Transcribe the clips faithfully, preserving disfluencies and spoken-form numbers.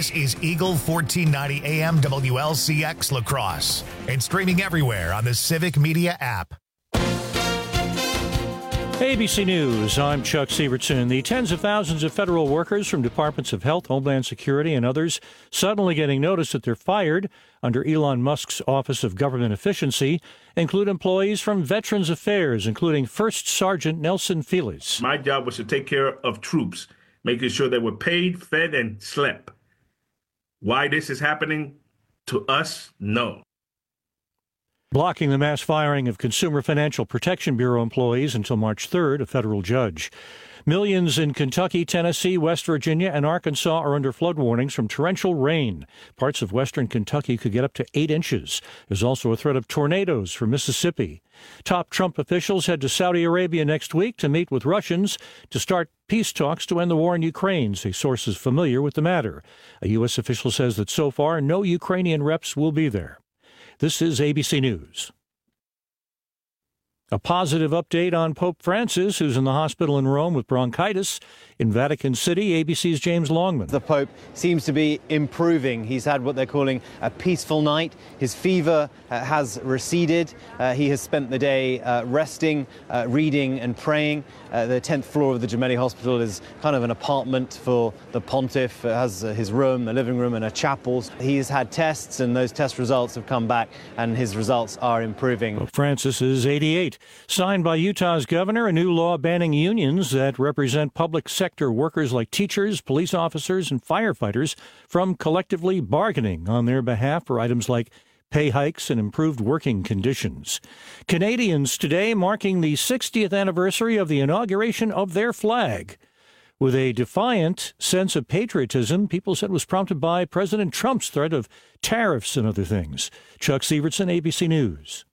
This is Eagle fourteen ninety A M W L C X La Crosse and streaming everywhere on the Civic Media app. A B C News, I'm Chuck Sievertson. The tens of thousands of federal workers from Departments of Health, Homeland Security, and others suddenly getting notice that they're fired under Elon Musk's Office of Government Efficiency include employees from Veterans Affairs, including First Sergeant Nelson Felix. My job was to take care of troops, making sure they were paid, fed, and slept. Why this is happening to us? No. Blocking the mass firing of Consumer Financial Protection Bureau employees until March third, a federal judge. Millions in Kentucky, Tennessee, West Virginia, and Arkansas are under flood warnings from torrential rain. Parts of western Kentucky could get up to eight inches. There's also a threat of tornadoes for Mississippi. Top Trump officials head to Saudi Arabia next week to meet with Russians to start peace talks to end the war in Ukraine, say sources familiar with the matter. A U S official says that so far, no Ukrainian reps will be there. This is A B C News. A positive update on Pope Francis, who's in the hospital in Rome with bronchitis. In Vatican City, A B C's James Longman. The Pope seems to be improving. He's had what they're calling a peaceful night. His fever uh, has receded. Uh, he has spent the day uh, resting, uh, reading and praying. Uh, the tenth floor of the Gemelli Hospital is kind of an apartment for the pontiff. It has uh, his room, a living room and a chapel. He's had tests and those test results have come back and his results are improving. Pope Francis is eighty-eight. Signed by Utah's governor, a new law banning unions that represent public sector workers like teachers, police officers, and firefighters from collectively bargaining on their behalf for items like pay hikes and improved working conditions. Canadians today marking the sixtieth anniversary of the inauguration of their flag. With a defiant sense of patriotism, people said was prompted by President Trump's threat of tariffs and other things. Chuck Sievertson, A B C News.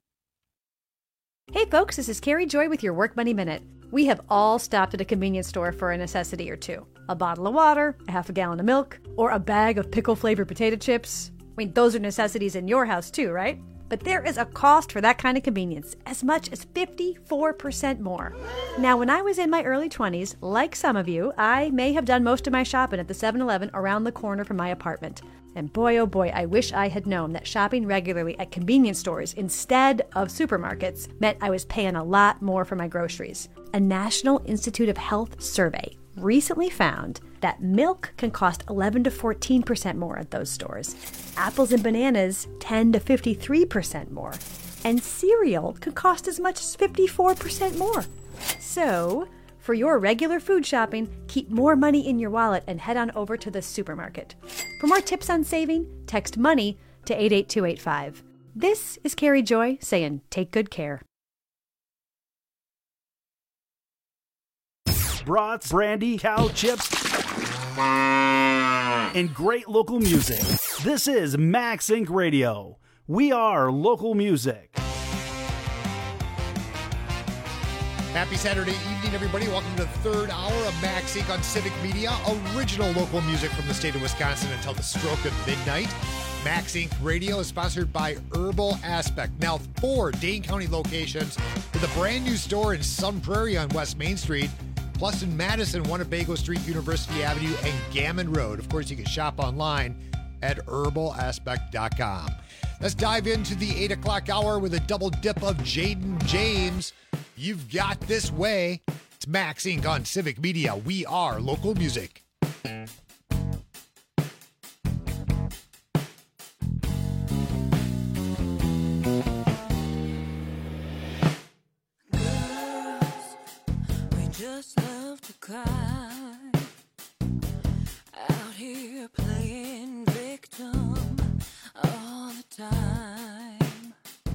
Hey folks, this is Carrie Joy with your Work Money Minute. We have all stopped at a convenience store for a necessity or two. A bottle of water, a half a gallon of milk, or a bag of pickle-flavored potato chips. I mean, those are necessities in your house too, right? But there is a cost for that kind of convenience, as much as fifty-four percent more. Now, when I was in my early twenties, like some of you, I may have done most of my shopping at the seven eleven around the corner from my apartment. And boy, oh boy, I wish I had known that shopping regularly at convenience stores instead of supermarkets meant I was paying a lot more for my groceries. A National Institute of Health survey recently found that milk can cost eleven to fourteen percent more at those stores. Apples and bananas, ten to fifty-three percent more. And cereal can cost as much as fifty-four percent more. So, for your regular food shopping, keep more money in your wallet and head on over to the supermarket. For more tips on saving, text MONEY to eight eight two eight five. This is Carrie Joy saying take good care. Brats, brandy, cow chips, and great local music. This is Max Inc Radio. We are local music. Happy Saturday evening, everybody. Welcome to the third hour of Max Inc on Civic Media. Original local music from the state of Wisconsin until the stroke of midnight. Max Inc Radio is sponsored by Herbal Aspect. Now, four Dane County locations with a brand new store in Sun Prairie on West Main Street, plus in Madison, Winnebago Street, University Avenue, and Gammon Road. Of course, you can shop online at herbal aspect dot com. Let's dive into the eight o'clock hour with a double dip of Jaden James. You've got this way. It's Max Inc on Civic Media. We are local music. Just love to cry out here playing victim all the time.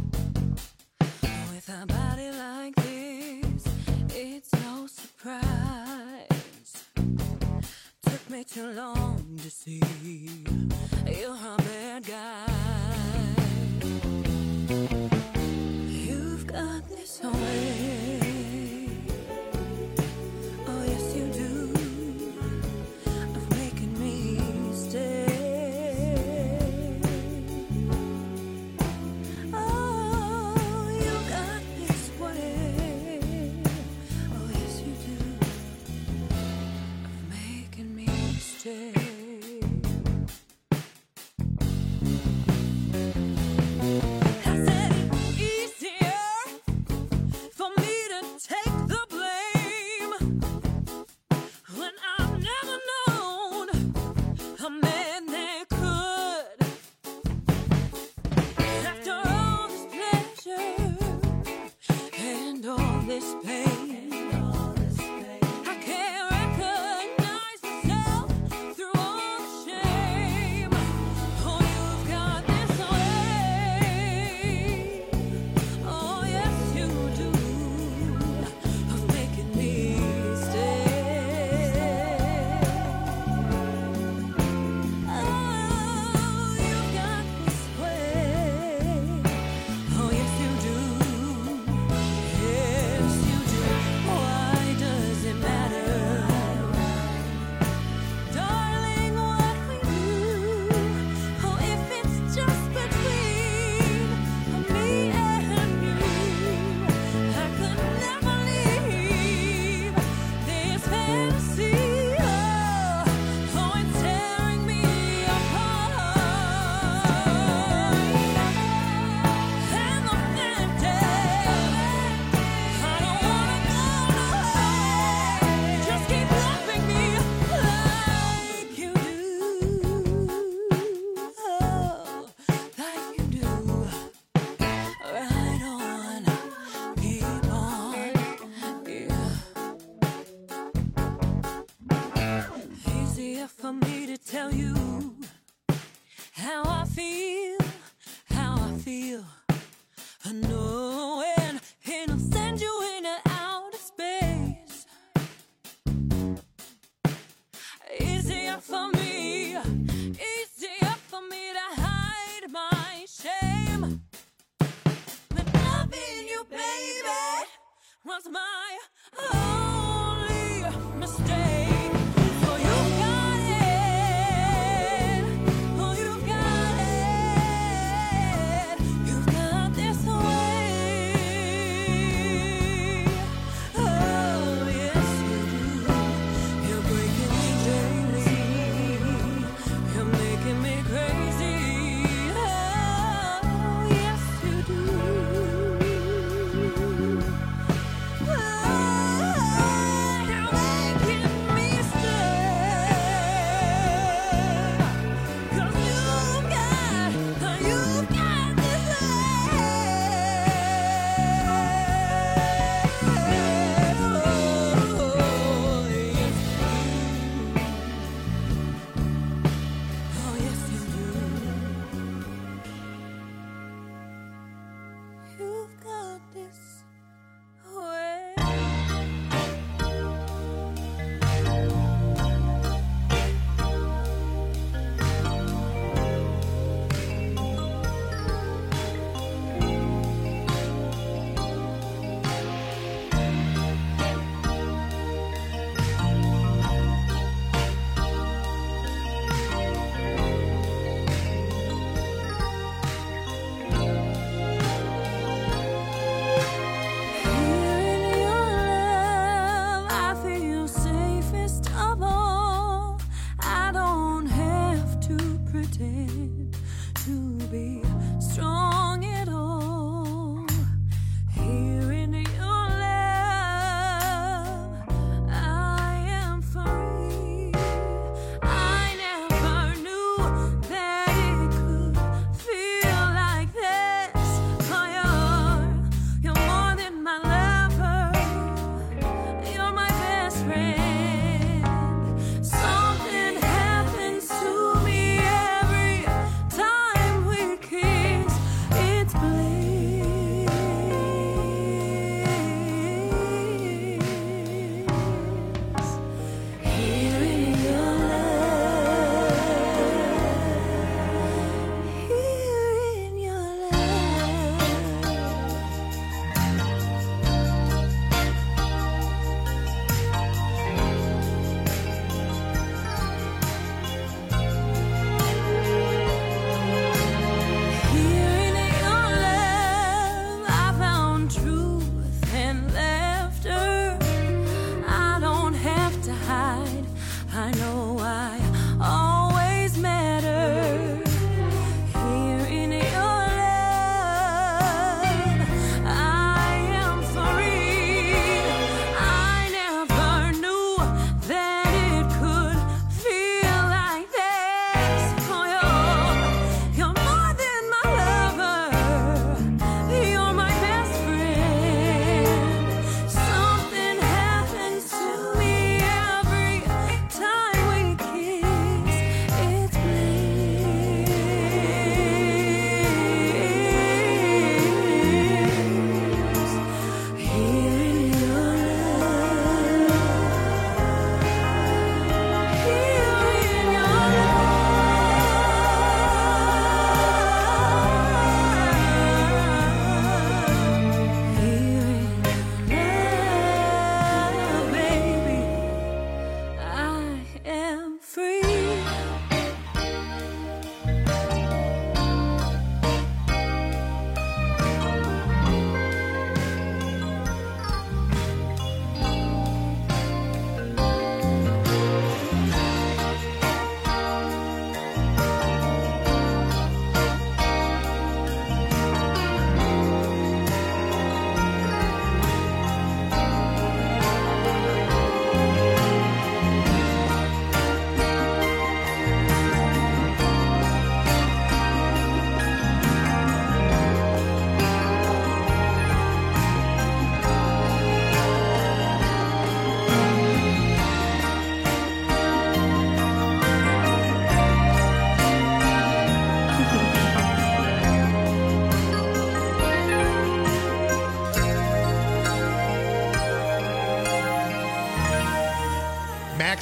With a body like this, it's no surprise. Took me too long to see you're a bad guy. You've got this way. feel, how I feel. I know when, and I'll send you in and out of space. Easier for me, easier for me to hide my shame. But loving you, baby, was my only mistake. Oh, you got it. Oh, you got it. You've got this way. Oh, yes, you do. You're breaking me daily. You're making me crazy. Oh, yes, you do. Oh, you're making me stay. 'Cause you've got, you've got this Oh, yes, you do. You've got this way. Here in your love, I feel safest of all. I don't have to pretend to be strong at all. Here in your love, I am free. I never knew that it could feel like this. Oh, you're, you're more than my lover. You're my best friend. Something happens to me every time we kiss.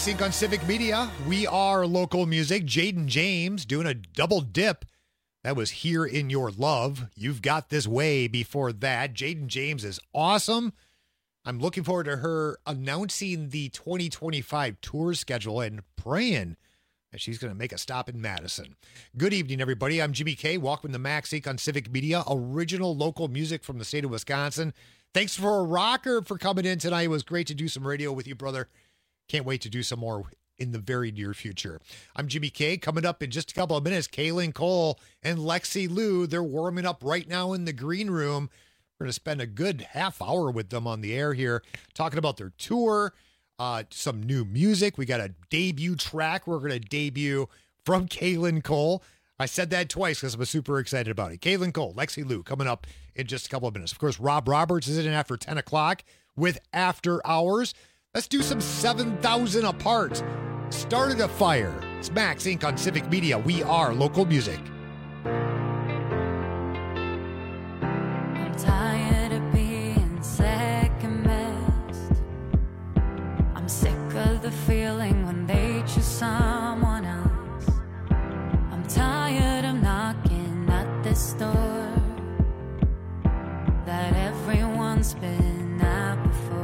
Max Inc on Civic Media. We are local music. Jaden James doing a double dip. That was Here in Your Love. You've Got This Way before that. Jaden James is awesome. I'm looking forward to her announcing the twenty twenty-five tour schedule and praying that she's going to make a stop in Madison. Good evening, everybody. I'm Jimmy K. Welcome to Max Inc on Civic Media, original local music from the state of Wisconsin. Thanks for a rocker for coming in tonight. It was great to do some radio with you, brother. Can't wait to do some more in the very near future. I'm Jimmy K. Coming up in just a couple of minutes, Kaylin Cole and Lexi Lou. They're warming up right now in the green room. We're going to spend a good half hour with them on the air here, talking about their tour, uh, some new music. We got a debut track we're going to debut from Kaylin Cole. I said that twice because I'm super excited about it. Kaylin Cole, Lexi Lou, coming up in just a couple of minutes. Of course, Rob Roberts is in after ten o'clock with After Hours. Let's do some seven thousand Apart. Started a Fire. It's Max Inc on Civic Media. We are local music. I'm tired of being second best. I'm sick of the feeling when they choose someone else. I'm tired of knocking at this door that everyone's been at before.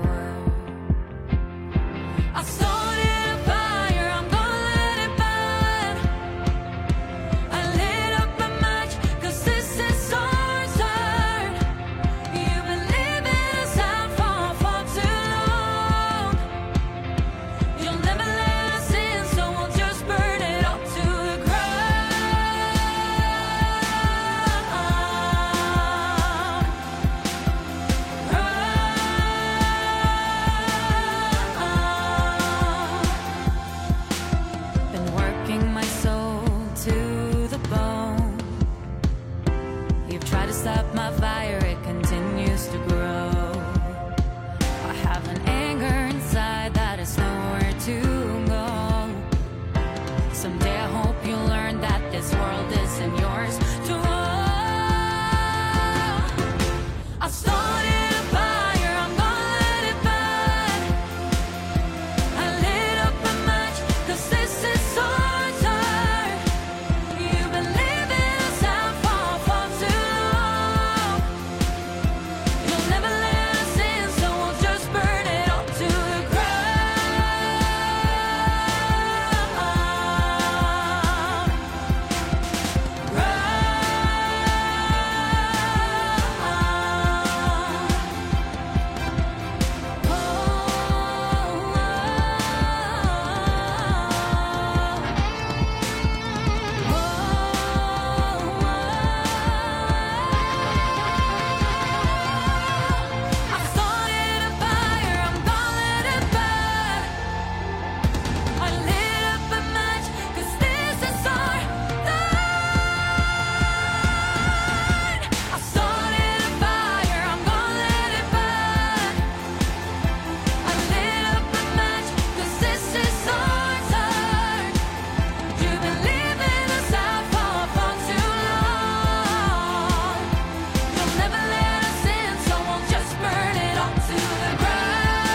I started a fire, I'm gonna let it burn. I lit up a match, cause this is our turn. You've been leaving us out for far too long. You'll never let us in, so we'll just burn it up to the Been working my soul to the bone. You've tried to stop my fire, it continues to grow. I have an anger inside that is nowhere to go. Someday I hope you learn that this world isn't yours to own. I started a fire, I'm gonna let it burn. I lit up a match, cause this is our turn. You've been leaving us out for far too long. You'll never let us in, so we'll just burn it up to the I started a fire, I'm gonna let it burn. I lit up a match, cause this is our turn. I started a fire, I'm gonna let it burn. I lit up a match, cause this is our turn. You've been leaving us out for far too long. You'll never let us in, so we'll just burn it all to the ground.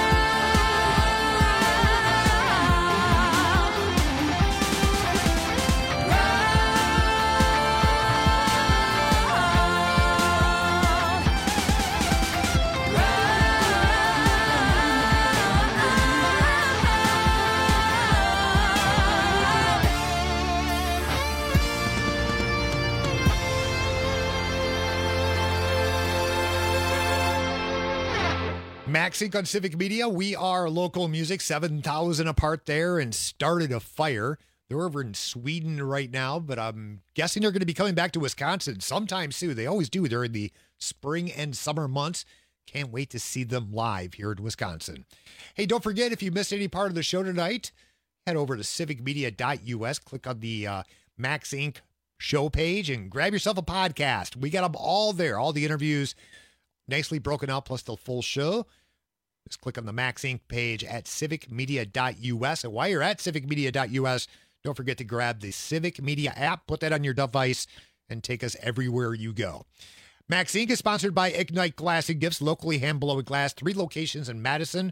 Max Inc on Civic Media. We are local music. seven thousand Apart there and Started a Fire. They're over in Sweden right now, but I'm guessing they're going to be coming back to Wisconsin sometime soon. They always do during the spring and summer months. Can't wait to see them live here in Wisconsin. Hey, don't forget, if you missed any part of the show tonight, head over to civic media dot U S, click on the uh, Max Inc show page, and grab yourself a podcast. We got them all there, all the interviews nicely broken out, plus the full show. Just click on the Max Inc page at civic media dot U S. And while you're at civic media dot U S, don't forget to grab the Civic Media app, put that on your device, and take us everywhere you go. Max Inc is sponsored by Ignite Glass and Gifts, locally hand-blown glass, three locations in Madison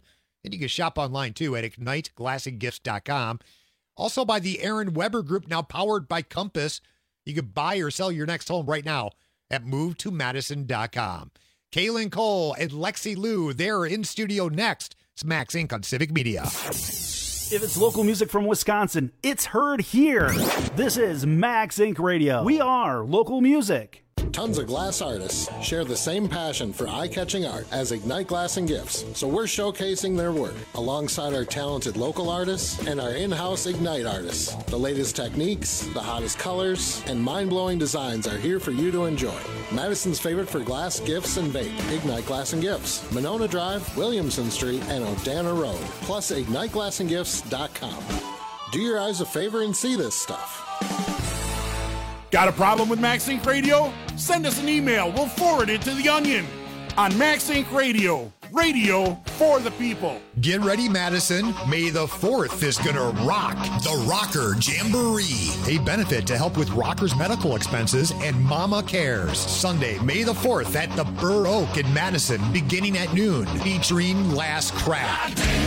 And you can shop online too at ignite glass and gifts dot com. Also by the Aaron Weber Group, now powered by Compass. You can buy or sell your next home right now at move to madison dot com. Kaylin Cole and Lexi Liu, they're in studio next. It's Max Incorporated on Civic Media. If it's local music from Wisconsin, it's heard here. This is Max Incorporated. Radio. We are local music. Tons of glass artists share the same passion for eye-catching art as Ignite Glass and Gifts, so we're showcasing their work alongside our talented local artists and our in-house Ignite artists. The latest techniques, the hottest colors, and mind-blowing designs are here for you to enjoy. Madison's favorite for glass, gifts, and vape, Ignite Glass and Gifts. Monona Drive, Williamson Street, and Odana Road, plus ignite glass and gifts dot com. Do your eyes a favor and see this stuff. Got a problem with Max Inc Radio? Send us an email. We'll forward it to The Onion on Max Inc Radio. Radio for the people. Get ready, Madison. May the fourth is going to rock. The Rocker Jamboree, a benefit to help with rockers' medical expenses and Mama Cares. Sunday, May the fourth at the Burr Oak in Madison, beginning at noon, featuring Last Crack,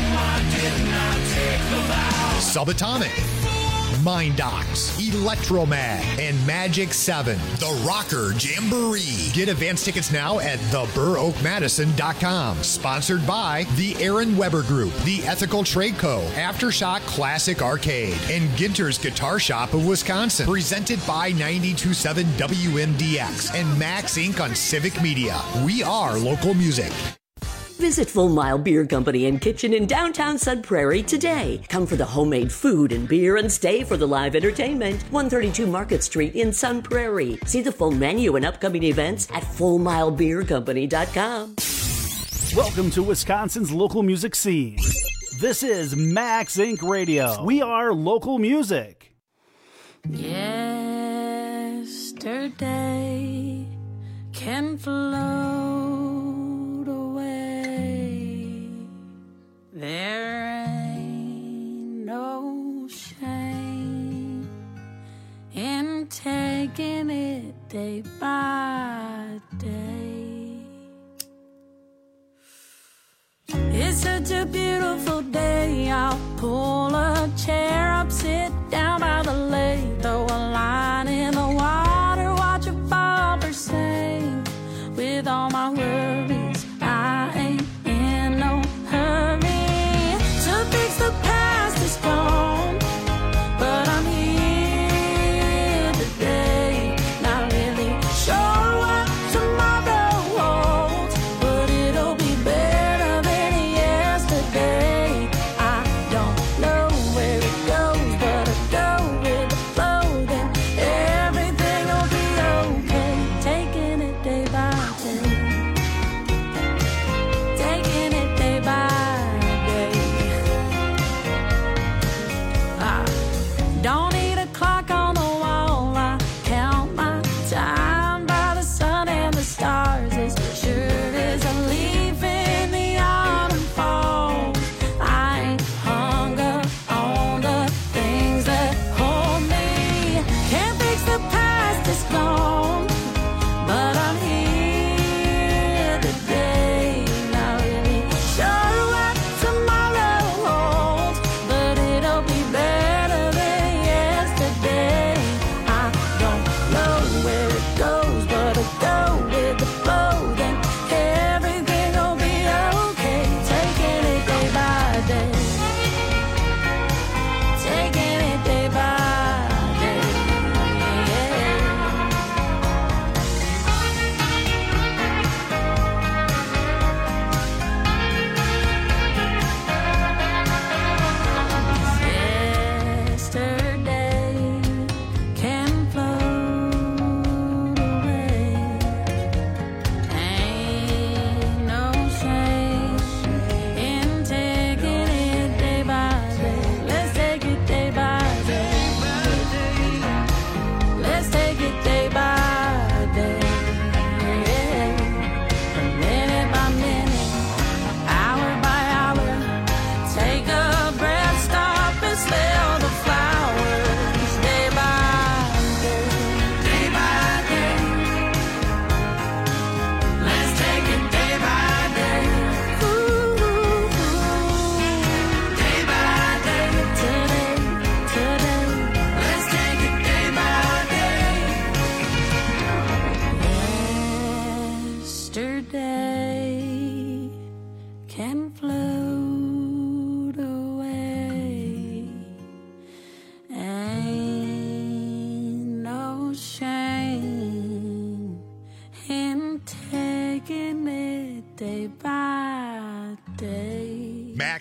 Subatomic, Mind Docs, Electromag, and Magic seven. The Rocker Jamboree. Get advance tickets now at the burr oak madison dot com. Sponsored by the Aaron Weber Group, the Ethical Trade Co., Aftershock Classic Arcade, and Ginter's Guitar Shop of Wisconsin. Presented by ninety-two point seven W M D X and Max Incorporated on Civic Media. We are local music. Visit Full Mile Beer Company and Kitchen in downtown Sun Prairie today. Come for the homemade food and beer and stay for the live entertainment. one thirty-two Market Street in Sun Prairie. See the full menu and upcoming events at full mile beer company dot com. Welcome to Wisconsin's local music scene. This is Max Incorporated. Radio. We are local music. Yesterday can float away. There ain't no shame in taking it day by day. It's such a beautiful day. I'll pull a chair up, sit down by the lake, throw a line in the water, watch a bobber sing. With all my worries, I ain't in no hurry to fix the past is gone, but I'm here today, not really sure what tomorrow holds, but it'll be better than yesterday. I don't know where it goes, but I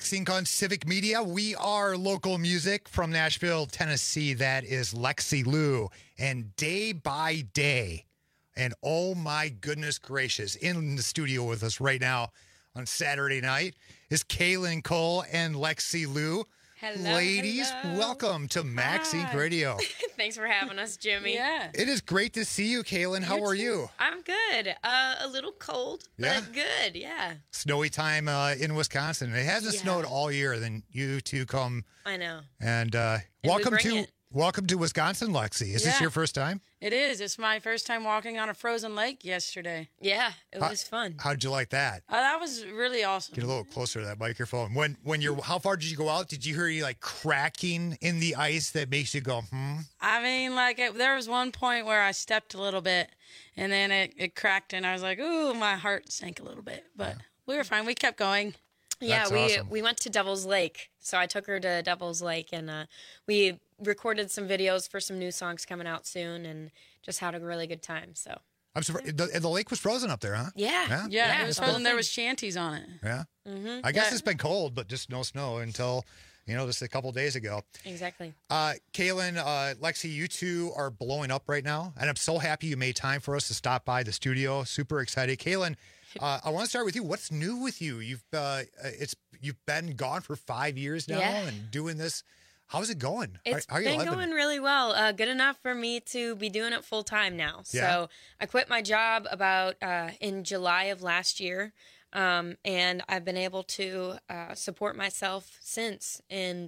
MaxInc on Civic Media. We are local music from Nashville, Tennessee. That is Lexi Lou. And Day by Day. And oh my goodness gracious, in the studio with us right now on Saturday night is Kaylin Cole and Lexi Lou. Hello, Ladies, hello. welcome to MaxInc Hi. Radio. Thanks for having us, Jimmy. Yeah. It is great to see you, Kaylin. How You are too. you? I'm good. Uh, a little cold, Yeah? but good. Yeah. Snowy time uh, in Wisconsin. It hasn't Yeah. snowed all year. Then you two come I know. and, uh, we welcome bring to it. welcome to Wisconsin, Lexi. Is this Yeah. your first time? It is. It's my first time walking on a frozen lake yesterday. Yeah, it How- was fun. How'd you like that? Oh, that was really awesome. Get a little closer to that microphone. When when you're how far did you go out? Did you hear you like cracking in the ice that makes you go, hmm? I mean, like, it, there was one point where I stepped a little bit, and then it, it cracked, and I was like, ooh, my heart sank a little bit. But we were fine. We kept going. Yeah, That's we awesome. we went to Devil's Lake. So I took her to Devil's Lake, and uh, we recorded some videos for some new songs coming out soon, and just had a really good time. So I'm surprised. The, the lake was frozen up there, huh? yeah, Yeah? Yeah, Yeah, it was the whole frozen. There thing. was shanties on it. Yeah. Mm-hmm. I guess Yeah. it's been cold, but just no snow until, you know, just a couple days ago. exactly. Uh, Kaylin, uh, Lexi, you two are blowing up right now, and I'm so happy you made time for us to stop by the studio. Super excited, Kaylin. Uh, I want to start with you. What's new with you? You've uh, it's you've been gone for five years now Yeah. and doing this. How's it going? It's How- how are you been living? going really well. Uh, good enough for me to be doing it full time now. Yeah. So I quit my job about uh, in July of last year, um, and I've been able to uh, support myself since. And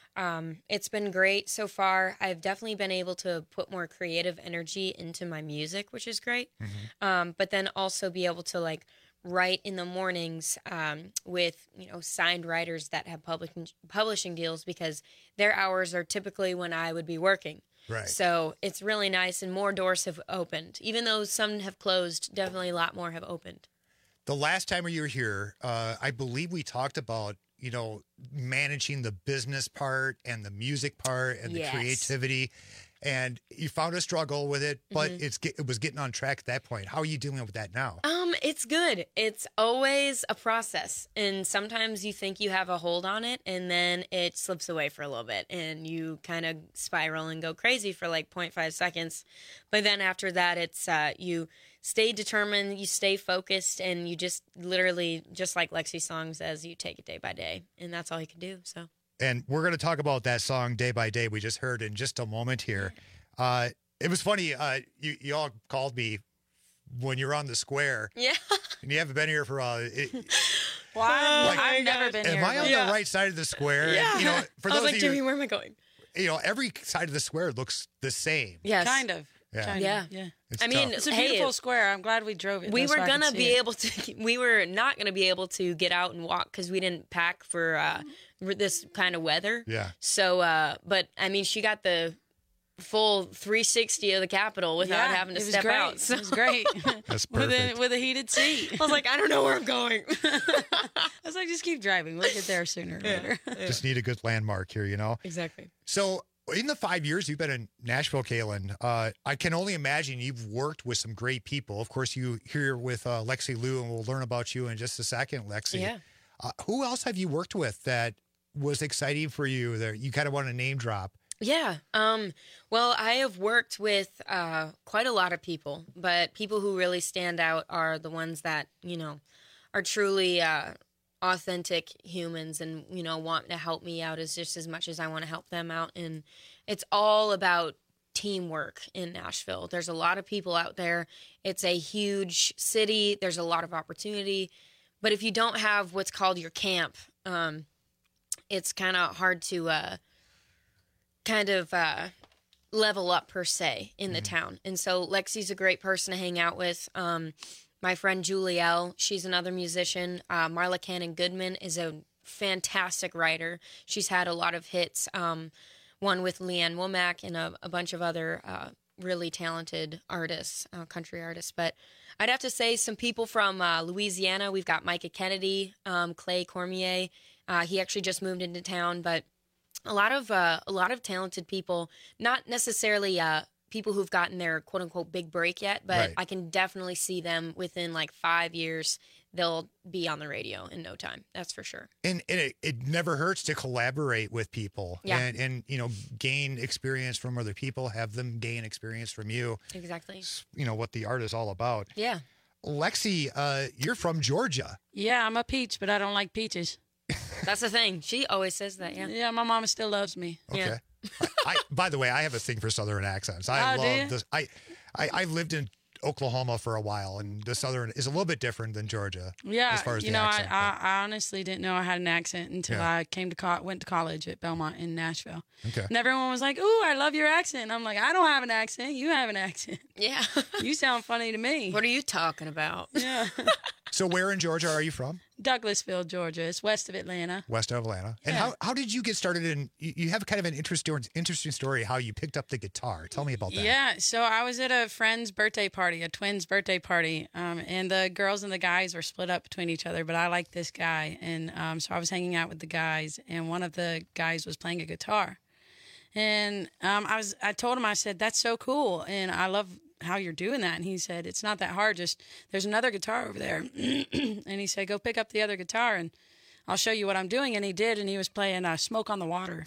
um, it's been great so far. I've definitely been able to put more creative energy into my music, which is great. Um, but then also be able to like write in the mornings um, with you know signed writers that have publishing publishing deals because their hours are typically when I would be working. Right. So it's really nice, and more doors have opened. Even though some have closed, definitely a lot more have opened. The last time you were here, uh, I believe we talked about, you know, managing the business part and the music part and the Yes. creativity. And you found a struggle with it, but Mhm. it's get- it was getting on track at that point. How are you dealing with that now? Um, it's good. It's always a process. And sometimes you think you have a hold on it and then it slips away for a little bit and you kind of spiral and go crazy for like zero point five seconds. But then after that, it's uh, you stay determined, you stay focused, and you just literally, just like Lexi's song says, you take it day by day. And that's all you can do. So. And we're going to talk about that song Day by Day we just heard in just a moment here. Uh, it was funny. Uh, you, you all called me when you're on the square. Yeah. And you haven't been here for uh, it, Well, I've, Like- I've never been am here. I on but- the right side of the square? Yeah. You know, for I those was like, of Jimmy, you, where am I going? you know, every side of the square looks the same. Yes. Kind of. Yeah. Kind Yeah. Of, yeah. It's I mean, tough. It's a hey, beautiful square. I'm glad we drove it. we though, were so I could gonna see be it. able to we were not gonna be able to get out and walk because we didn't pack for uh r- this kind of weather. Yeah. So uh but I mean she got the full three sixty of the Capitol without Yeah, having to it was step great. out. So It was great. That's with a perfect. with a heated seat. I was like, I don't know where I'm going. I was like, just keep driving. We'll get there sooner or later. Just need a good landmark here, you know? Exactly. So, in the five years you've been in Nashville, Kaylin, uh, I can only imagine you've worked with some great people. Of course, you here with uh, Lexi Lou, and we'll learn about you in just a second, Lexi. Yeah. Uh, who else have you worked with that was exciting for you that you kind of want to name drop? Yeah. Um, well, I have worked with uh, quite a lot of people, but people who really stand out are the ones that, you know, are truly uh, authentic humans and, you know, want to help me out as just as much as I want to help them out. And it's all about teamwork in Nashville. There's a lot of people out there. It's a huge city. There's a lot of opportunity. But if you don't have what's called your camp, um, it's kind of hard to... Uh, kind of uh, level up per se in the town. And so Lexi's a great person to hang out with. Um, my friend Julielle, she's another musician. Uh, Marla Cannon Goodman is a fantastic writer. She's had a lot of hits, um, one with Leanne Womack and a, a bunch of other uh, really talented artists, uh, country artists. But I'd have to say some people from uh, Louisiana. We've got Micah Kennedy, um, Clay Cormier. Uh, he actually just moved into town, but a lot of uh, a lot of talented people, not necessarily uh, people who've gotten their quote unquote big break yet, but Right. I can definitely see them within like five years they'll be on the radio in no time. That's for sure. And, and it, it never hurts to collaborate with people Yeah. and, and, you know, gain experience from other people, have them gain experience from you. Exactly. You know, what the art is all about. Yeah. Lexi, uh, you're from Georgia. Yeah, I'm a peach, but I don't like peaches. That's the thing. She always says that. Yeah. Yeah, my mama still loves me. Okay. Yeah. I, I, by the way, I have a thing for Southern accents. I Oh, do love you? this. I, I, I lived in Oklahoma for a while, and the Southern is a little bit different than Georgia. Yeah, as far as you the know, accent. I, I, I honestly didn't know I had an accent until Yeah. I came to co- went to college at Belmont in Nashville. Okay. And everyone was like, "Ooh, I love your accent." And I'm like, "I don't have an accent. You have an accent. Yeah. You sound funny to me." What are you talking about? Yeah. So where in Georgia are you from? Douglasville, Georgia. It's west of Atlanta. West of Atlanta. And Yeah. how, how did you get started in, you, you have kind of an interesting, interesting story how you picked up the guitar. Tell me about that. Yeah, so I was at a friend's birthday party, a twins' birthday party, um, and the girls and the guys were split up between each other, but I liked this guy, and um, so I was hanging out with the guys, and one of the guys was playing a guitar. And um, I was, I told him, I said, "That's so cool, and I love how you're doing that." And he said, "It's not that hard. Just there's another guitar over there." And he said, "Go pick up the other guitar, and I'll show you what I'm doing." And he did, and he was playing uh, "Smoke on the Water."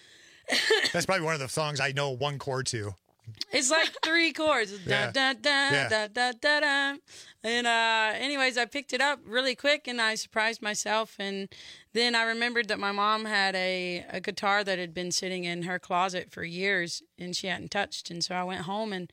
That's probably one of the songs I know one chord to. It's like three chords. Yeah. Da, da, da, Yeah. da, da, da, da. And uh, anyways, I picked it up really quick and I surprised myself. And then I remembered that my mom had a, a guitar that had been sitting in her closet for years and she hadn't touched. And so I went home and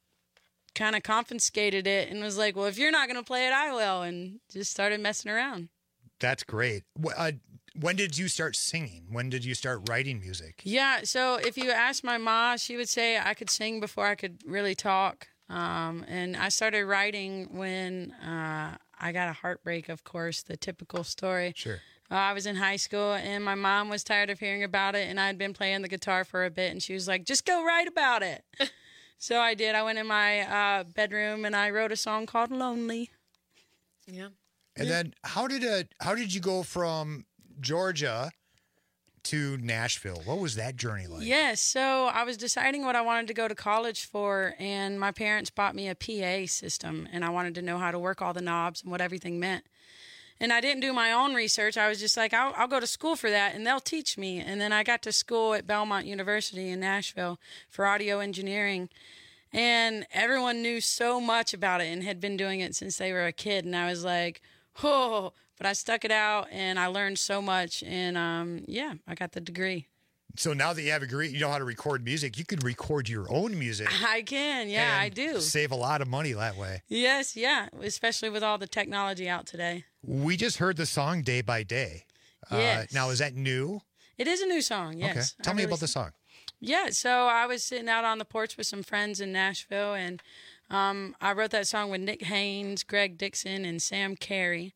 kind of confiscated it and was like, "Well, if you're not going to play it, I will." And just started messing around. That's great. Wh- Uh, when did you start singing? When did you start writing music? Yeah, so if you ask my ma, she would say I could sing before I could really talk. Um, and I started writing when uh, I got a heartbreak, of course, the typical story. Sure. Uh, I was in high school, and my mom was tired of hearing about it, and I'd been playing the guitar for a bit, and she was like, "Just go write about it." So I did. I went in my uh, bedroom, and I wrote a song called "Lonely." Yeah. And then how did uh how did you go from Georgia to Nashville? What was that journey like? Yes, so I was deciding what I wanted to go to college for, and my parents bought me a P A system, and I wanted to know how to work all the knobs and what everything meant. And I didn't do my own research. I was just like, I'll, I'll go to school for that, and they'll teach me. And then I got to school at Belmont University in Nashville for audio engineering, and everyone knew so much about it and had been doing it since they were a kid. And I was like, oh, but I stuck it out and I learned so much. And um, yeah, I got the degree. So now that you have a degree, you know how to record music, you can record your own music. I can. Yeah, I and do. Save a lot of money that way. Yes, yeah, especially with all the technology out today. We just heard the song Day by Day. Yes. Uh, now, is that new? It is a new song, yes. Okay. Tell I me really- about the song. Yeah, so I was sitting out on the porch with some friends in Nashville, and um, I wrote that song with Nick Haynes, Greg Dixon, and Sam Carey.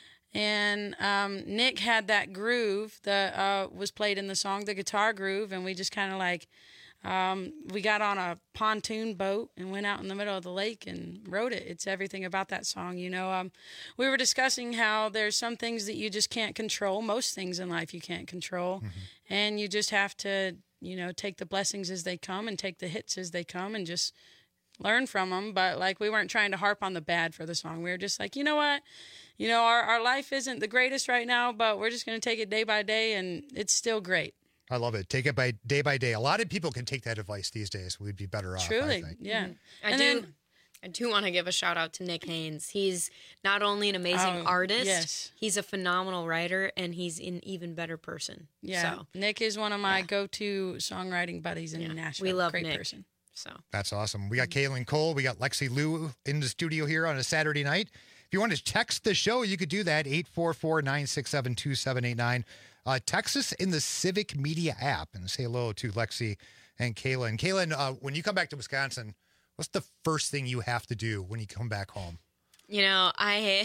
And um, Nick had that groove that uh, was played in the song, the guitar groove, and we just kind of like, um, we got on a pontoon boat and went out in the middle of the lake and wrote it. It's everything about that song, you know. Um, we were discussing how there's some things that you just can't control. Most things in life you can't control. And you just have to, you know, take the blessings as they come and take the hits as they come and just learn from them. But like, we weren't trying to harp on the bad for the song. We were just like, you know what? You know, our, our life isn't the greatest right now, but we're just going to take it day by day, and it's still great. I love it. Take it by day by day. A lot of people can take that advice these days. We'd be better off. Truly, I think. yeah. Mhm. I And do. then- I do want to give a shout out to Nick Haynes. He's not only an amazing Oh, artist, yes. he's a phenomenal writer, and he's an even better person. Yeah, So Nick is one of my go-to songwriting buddies in Nashville. we love Great Nick. person. So That's awesome. We got Kaylin Cole. We got Lexi Lou in the studio here on a Saturday night. If you want to text the show, you could do that, eight four four, nine six seven, two seven eight nine. Uh, text us in the Civic Media app and say hello to Lexi and Kaylin. Kaylin, uh, when you come back to Wisconsin, what's the first thing you have to do when you come back home? you know, I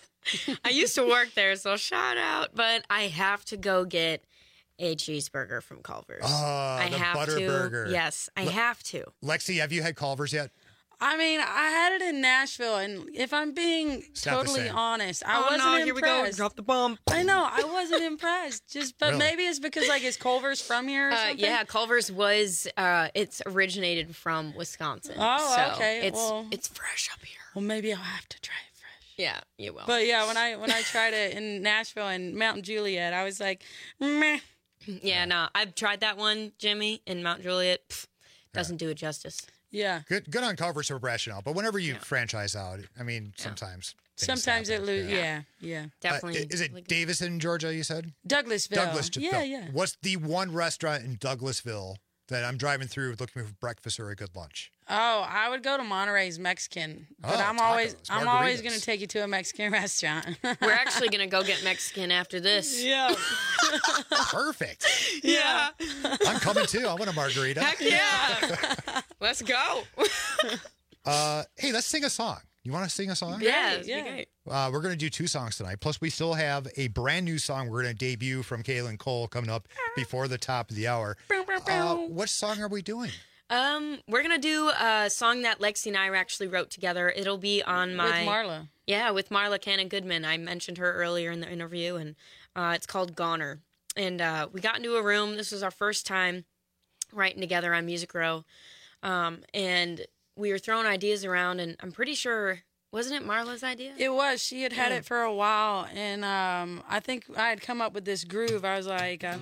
I used to work there, so shout out. But I have to go get a cheeseburger from Culver's. Oh, I the have butter to. burger. Yes, I Le- have to. Lexi, have you had Culver's yet? I mean, I had it in Nashville, and if I'm being It's not the totally same. honest, I Oh, wasn't no, impressed. here we go. Drop the bomb. I know, I wasn't impressed. Just, but Really? maybe it's because like is Culver's from here or Uh, something? yeah, Culver's was uh, it's originated from Wisconsin. Oh, so okay. It's well, it's fresh up here. well, maybe I'll have to try it fresh. Yeah, you will. But yeah, when I when I tried it in Nashville and Mount Juliet, I was like, meh. Yeah, no, I've tried that one, Jimmy, in Mount Juliet. Pff, doesn't do it justice. Yeah. Good good on cover, so rational. But whenever you franchise out, I mean, sometimes. things Sometimes it happen. loses. Yeah, yeah. Definitely. Uh, is it Davison, Georgia, you said? Douglasville. Douglasville. Yeah, yeah. What's the one restaurant in Douglasville that I'm driving through looking for breakfast or a good lunch? Oh, I would go to Monterey's Mexican, but Oh, I'm always tacos, I'm always margaritas. going to take you to a Mexican restaurant. We're actually going to go get Mexican after this. Yeah. Perfect. Yeah. I'm coming too. I want a margarita. Heck yeah. Let's go. Uh, hey, let's sing a song. You want to sing a song? Yeah, it'd be great. Uh, we're going to do two songs tonight. Plus, we still have a brand new song we're going to debut from Kaylin Cole coming up before the top of the hour. Uh, what song are we doing? Um, we're gonna do a song that Lexi and I actually wrote together. It'll be on my With Marla. Yeah, with Marla Cannon Goodman. I mentioned her earlier in the interview, and uh, it's called Goner. And uh, we got into a room. This was our first time writing together on Music Row, um, and we were throwing ideas around. And I'm pretty sure, wasn't it Marla's idea? It was. She had had Yeah. it for a while, and um, I think I had come up with this groove. I was like, uh,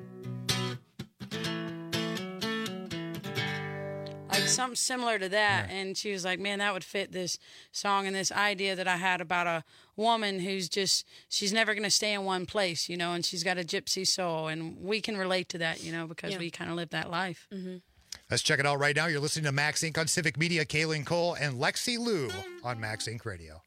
like something similar to that, and she was like, "Man, that would fit this song and this idea that I had about a woman who's just she's never going to stay in one place, you know, and she's got a gypsy soul, and we can relate to that, you know, because Yeah. we kind of live that life." Mm-hmm. Let's check it out right now. You're listening to Max Incorporated on Civic Media. Kaylin Cole and Lexi Lou on Max Incorporated Radio.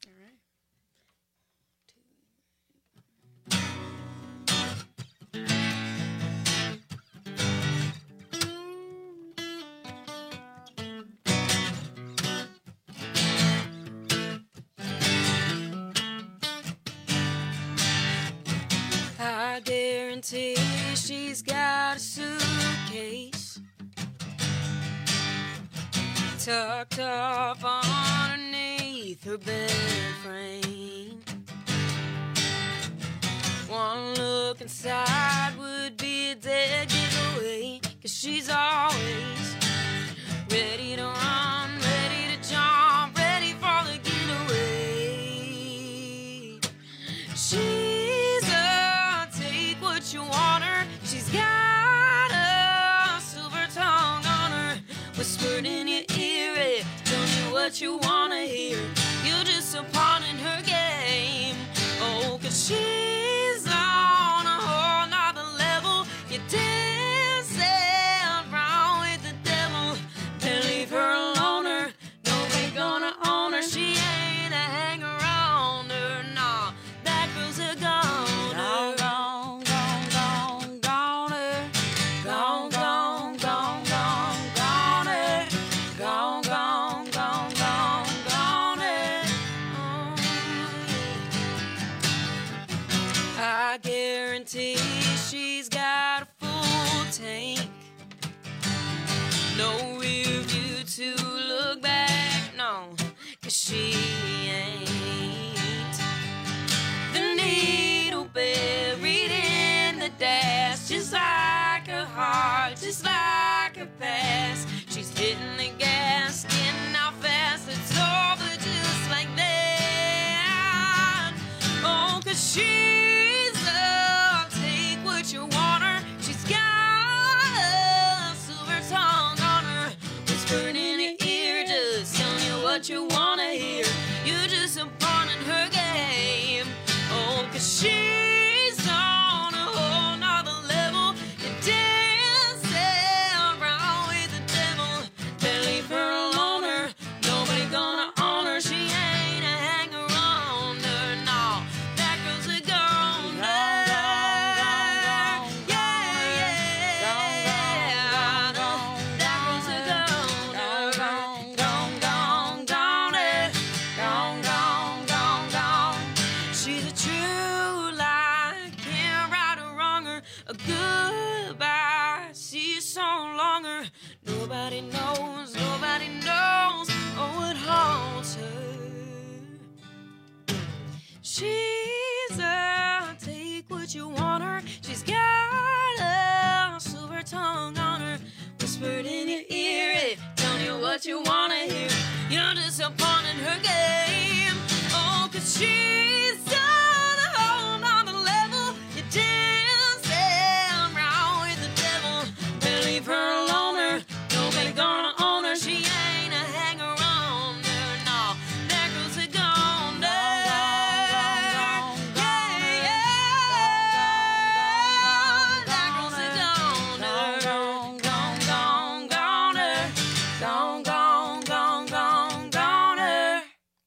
I guarantee she's got a suitcase tucked up underneath her bed frame. One look inside would be a dead giveaway, 'cause she's always ready to run, ready to jump, ready for the getaway. She's a take what you want her. She's got a silver tongue on her, whispered in your ear, eh, tell you what you wanna hear. You're just a pawn in her game. Oh, 'cause she's on a whole nother level. You're dancing around with the devil. Can't leave her alone, her. Nobody gonna own her. She ain't a hang around her. Nah, that girl's a goner. Gone, gone, gone, gone, goner. Gone, gone, gone, gone, goner. Gone, gone, gone, gone, goner. I guarantee she's got a full tank. No rear view to look back, no, 'cause she ain't. The needle buried in the dash, just like her heart, just like her past. She's hitting the gas, getting out fast, it's over just like that. Oh, 'cause she's a take what you want her. She's got a silver tongue on her, whispered in your ear, just telling you what you wanna hear. You're just a pawn in her game. Oh, 'cause she's on a whole nother level. You're dancing around with the devil. Can't leave her alone, her. Nobody gonna own her. She ain't a hang around her. No, that girl's a goner. Yeah, yeah. That girl's a goner. Gone, gone, goner. Gone, gone, gone, gone. She's a true lie, can't right or wrong her. A goodbye, she's so longer. Nobody knows, nobody knows, oh, what haunts her. She's a take what you want her. She's got a silver tongue on her, whispered in your ear, eh, telling you what you wanna hear. You're just a pawn in her game. Oh, 'cause she's on a whole nother level. You dance around with the devil. Better leave her alone. Nobody gonna own her. She ain't a hanger on. No, there goes a goner. Yeah, yeah. There goes a goner. Gone, gone, goner. Gone, gone, gone, gone, goner.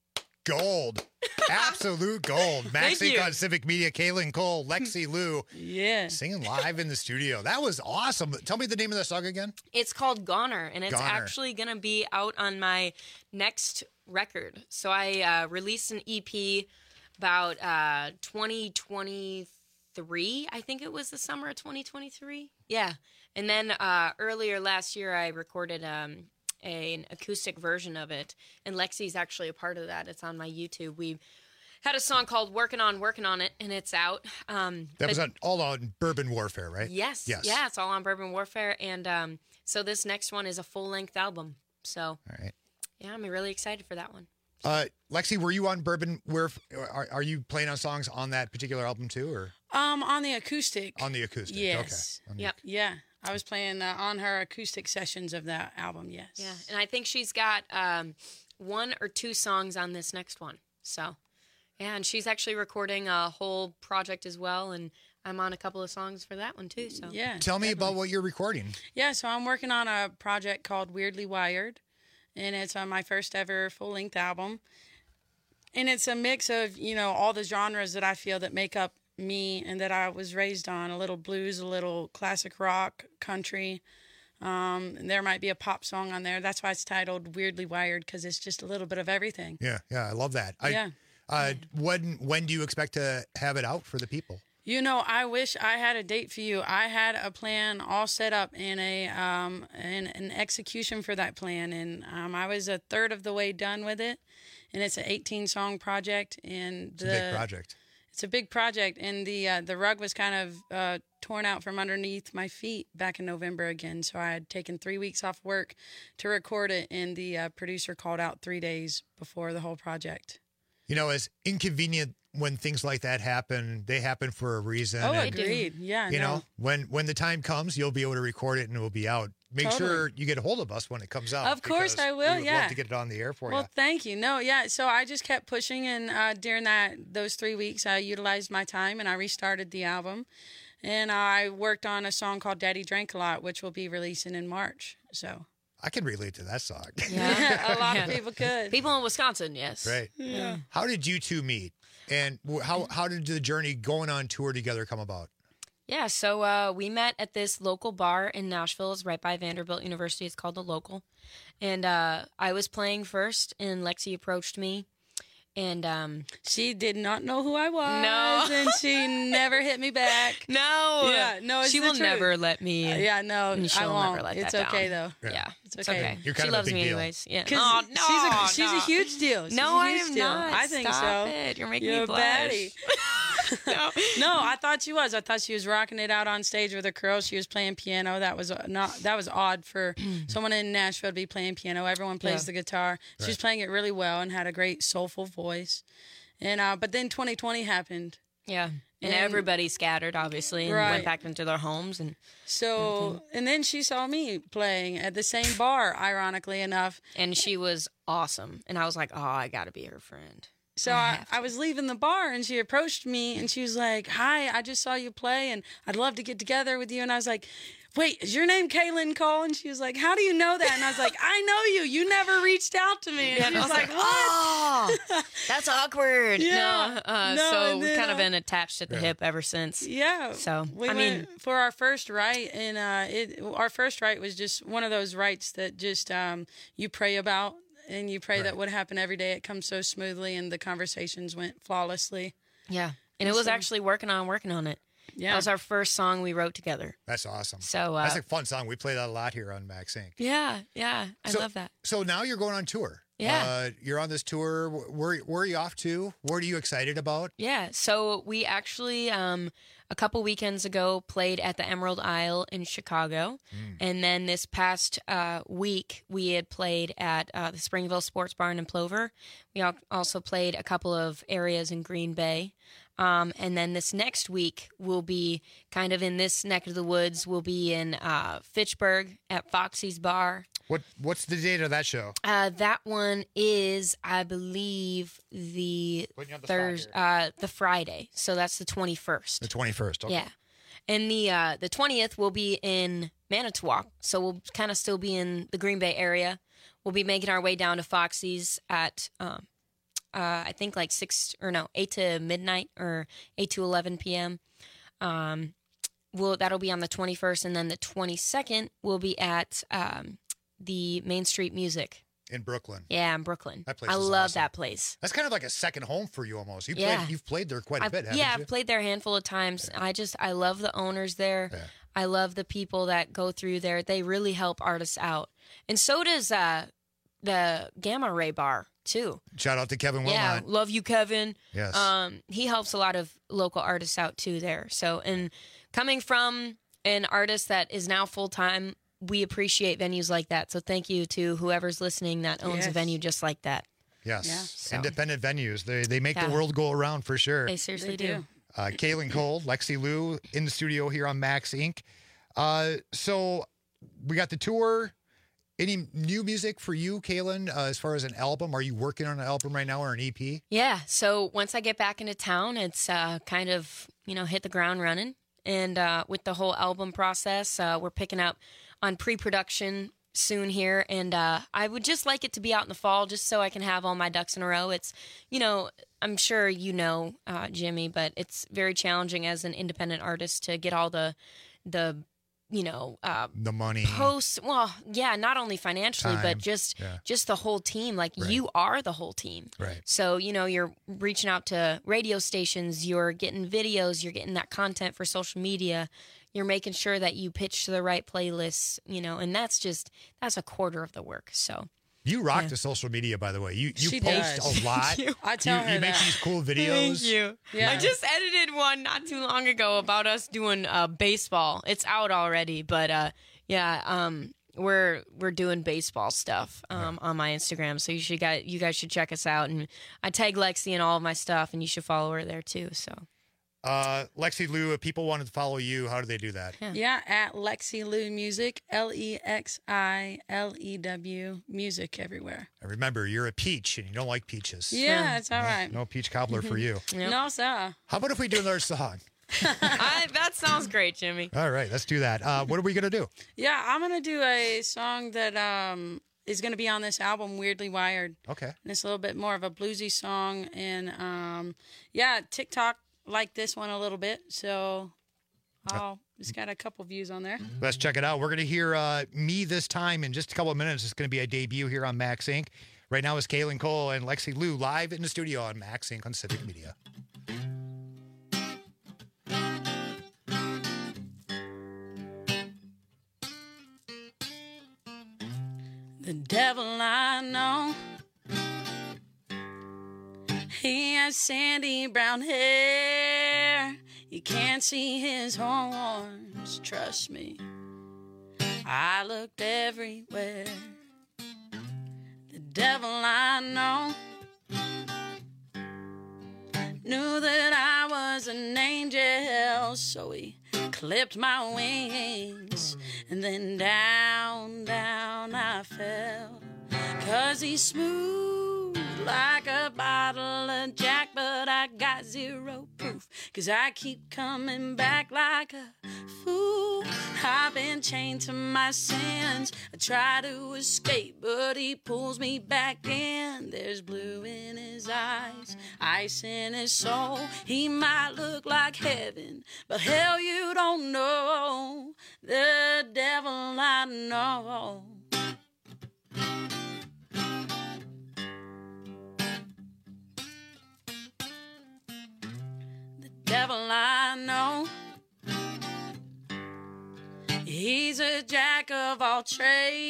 Gold. Absolute gold. Max Thank Inc you. on Civic Media, Kaylin Cole, Lexi Lou. Yeah. Singing live in the studio. That was awesome. Tell me the name of the song again. It's called Goner, and it's Goner. actually going to be out on my next record. So I uh, released an E P about uh, twenty twenty-three. I think it was the summer of twenty twenty-three. Yeah. And then uh, earlier last year, I recorded um, a, an acoustic version of it, and Lexi's actually a part of that. It's on my YouTube. We had a song called Working On, Working On It, and it's out. Um, That was but- on, all on Bourbon Warfare, right? Yes. Yes. Yeah, it's all on Bourbon Warfare. And um, so this next one is a full-length album. So, All right. yeah, I'm really excited for that one. Uh, Lexi, were you on Bourbon Warfare? Are, are you playing on songs on that particular album too, or Um, on the acoustic. on the acoustic? Yes. Okay. On the- Yep. Yeah. I was playing uh, on her acoustic sessions of that album, yes. Yeah, and I think she's got um, one or two songs on this next one. So, yeah, and she's actually recording a whole project as well, and I'm on a couple of songs for that one too. So, Yeah. Tell me about what you're recording. Yeah, so I'm working on a project called Weirdly Wired, and it's on my first ever full-length album. And it's a mix of, you know, all the genres that I feel that make up me and that I was raised on, a little blues, a little classic rock, country. Um, and there might be a pop song on there. That's why it's titled Weirdly Wired, because it's just a little bit of everything. Yeah, yeah, I love that. I, Yeah. Uh, when when do you expect to have it out for the people? You know, I wish I had a date for you. I had a plan all set up and a um and an execution for that plan, and um, I was a third of the way done with it. And it's an eighteen song project, and It's the, a big project. It's a big project, and the uh, the rug was kind of uh, torn out from underneath my feet back in November again. So I had taken three weeks off work to record it, and the uh, producer called out three days before the whole project. You know, as inconvenient when things like that happen, they happen for a reason. Oh, and, agreed. Yeah, You no. know, when when the time comes, you'll be able to record it and it will be out. Make Totally. sure you get a hold of us when it comes out. Of course because I will, we would yeah. love to get it on the air for Well, you. thank you. No, yeah. So I just kept pushing, and uh, during that those three weeks, I utilized my time and I restarted the album, and I worked on a song called "Daddy Drank a Lot," which will be releasing in March. So I can relate to that song. yeah, a lot of people could. People in Wisconsin, yes. Right. Yeah. How did you two meet? And wh- how how did the journey going on tour together come about? Yeah, so uh, we met at this local bar in Nashville. It's right by Vanderbilt University. It's called The Local. And uh, I was playing first, and Lexi approached me. And um, she did not know who I was. No. And she never hit me back. No. Yeah, no, it's She the will truth. never let me. Uh, yeah, no, and I she'll won't. never let It's that okay, down. though. Yeah, It's it's okay. okay. You're kind she of a loves big me deal. anyways. Yeah. 'Cause Oh, no, she's a, she's no. a huge deal. She's No, a I huge am deal. not. I think Stop so. it. You're making You're me a blush. baddie. no. no, I thought she was. I thought she was rocking it out on stage with her curls. She was playing piano. That was uh, not. That was odd for someone in Nashville to be playing piano. Everyone plays Yeah. the guitar. She was Right. playing it really well and had a great soulful voice. And uh, but then twenty twenty happened. Yeah. And, And- everybody scattered, obviously, and Right. went back into their homes. And So and then she saw me playing at the same bar. Ironically enough, and she was awesome. And I was like, oh, I got to be her friend. So I, I was leaving the bar, and she approached me, and she was like, "Hi, I just saw you play, and I'd love to get together with you." And I was like, "Wait, is your name Kaylin Cole?" And she was like, "How do you know that?" And I was like, "I know you. You never reached out to me." And Yeah, she and I was was like, like, "What?" oh, that's awkward. Yeah. No, uh, No, so and we've then, kind of uh, been attached at the hip ever since. Yeah. So, we I went mean, for our first rite, and uh, it our first rite was just one of those rites that just um, you pray about, and you pray that would happen every day. It comes so smoothly, and the conversations went flawlessly. yeah. And it was So- actually working on working on it. Yeah. That was our first song we wrote together. That's awesome. So, uh, That's a fun song. We play that a lot here on Max Inc. Yeah, yeah. I So- love that. So now you're going on tour. Yeah. Uh, you're on this tour. Where, where are you off to? What are you excited about? Yeah. So we actually, um, a couple weekends ago, played at the Emerald Isle in Chicago. Mm. And then this past uh, week, we had played at uh, the Springville Sports Barn in Plover. We al- also played a couple of areas in Green Bay. Um, and then this next week, we'll be kind of in this neck of the woods. We'll be in uh, Fitchburg at Foxy's Bar. What What's the date of that show? Uh, that one is, I believe, the Thursday, uh, the Friday. So that's the twenty-first. The twenty-first. Okay. Yeah, and the uh, the twentieth will be in Manitowoc. So we'll kind of still be in the Green Bay area. We'll be making our way down to Foxy's at um, uh, I think like six or no eight to midnight or eight to eleven p.m. Um, we'll that'll be on the twenty-first, and then the twenty-second will be at um, the Main Street Music in Brooklyn. Yeah, in Brooklyn. That place I is love awesome. that place. That's kind of like a second home for you almost. You Yeah. played, you've played there quite a I've- bit, haven't yeah, you? I've played there a handful of times. I just I love the owners there. I love the people that go through there. They really help artists out, and so does uh, the Gamma Ray Bar too. Shout out to Kevin Wilmot. Yeah, love you, Kevin. Yes. Um, he helps a lot of local artists out too there. So, and coming from an artist that is now full time, we appreciate venues like that. So, thank you to whoever's listening that owns a Yes. venue just like that. Yes. Yeah. So- Independent venues. They they make Yeah. the world go around for sure. They seriously They do. do. Uh, Kaylin Cole, Lexi Lou in the studio here on Max Incorporated. Uh, so we got the tour. Any new music for you, Kaylin, uh, as far as an album? Are you working on an album right now or an E P? Yeah. So once I get back into town, it's uh, kind of, you know, hit the ground running. And uh, with the whole album process, uh, we're picking up on pre-production soon here. And uh, I would just like it to be out in the fall just so I can have all my ducks in a row. It's, you know, I'm sure you know, uh, Jimmy, but it's very challenging as an independent artist to get all the, the, you know, uh, The money. posts. Well, yeah, not only financially, Time. but just Yeah. just the whole team. Like Right. you are the whole team. Right. So, you know, you're reaching out to radio stations, you're getting videos, you're getting that content for social media, you're making sure that you pitch to the right playlists, you know, and that's just, that's a quarter of the work. So, You rock Yeah. the social media, by the way. You you She post does. a lot. Thank you. I tell you, her you make that. these cool videos. Thank you. Yeah. I just edited one not too long ago about us doing uh, baseball. It's out already, but uh, yeah, um, we're we're doing baseball stuff um, on my Instagram. So you should guys, you guys should check us out. And I tag Lexi in all of my stuff, and you should follow her there too. So Uh, Lexi Lou, if people wanted to follow you, how do they do that? Yeah, at Lexi Lou Music, L E X I L E W Music everywhere. And remember, you're a peach and you don't like peaches. Yeah, it's all right. No peach cobbler for you. No, sir. How about if we do another song? I, that sounds great, Jimmy. All right, let's do that. Uh, what are we going to do? Yeah, I'm going to do a song that um, is going to be on this album, Weirdly Wired. Okay. And it's a little bit more of a bluesy song. And um, yeah, TikTok liked this one a little bit. So I'll, it's got a couple views on there. Let's check it out. We're going to hear uh, Me This Time in just a couple of minutes. It's going to be a debut here on Max Incorporated. Right now is Kaylin Cole and Lexi Lou live in the studio on Max Incorporated on Civic Media. The devil I know, he has sandy brown hair. You can't see his horns, trust me. I looked everywhere. The devil I know knew that I was an angel, so he clipped my wings, and then down, down I fell. Cause he's smooth like a bottle of Jack, but I got zero proof. Cause I keep coming back like a fool. I've been chained to my sins. I try to escape, but he pulls me back in. There's blue in his eyes, ice in his soul. He might look like heaven, but hell, you don't know the devil I know. The devil I know, he's a jack of all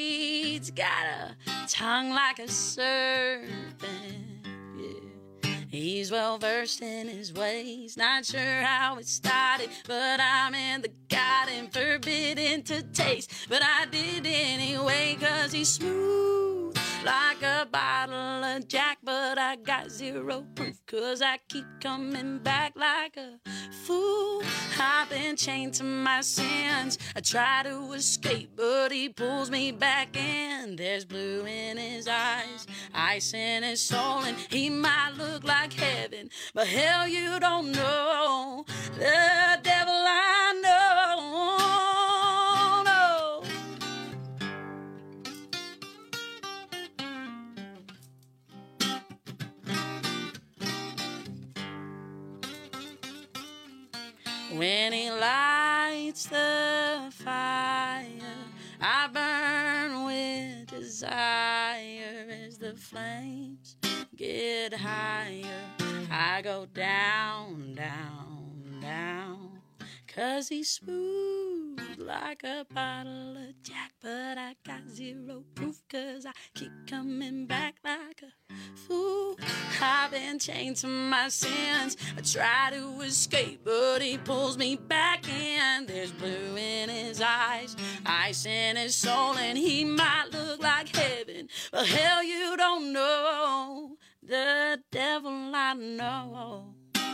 trades, got a tongue like a serpent, yeah. He's well versed in his ways. Not sure how it started, but I'm in the garden, forbidden to taste. But I did anyway, cause he's smooth like a bottle of Jack. But I got zero proof, cause I keep coming back like a fool. I've been chained to my sins. I try to escape, but he pulls me back in. There's blue in his eyes, ice in his soul, and he might look like heaven, but hell, you don't know the devil I know. No. When he lights the fire, I burn with desire. As the flames get higher, I go down, down, down. Cause he's smooth like a bottle of Jack. But I got zero proof, cause I keep coming back like a fool. I've been chained to my sins. I try to escape, but he pulls me back in. There's blue in his eyes, ice in his soul, and he might look like heaven, but hell, you don't know the devil I know.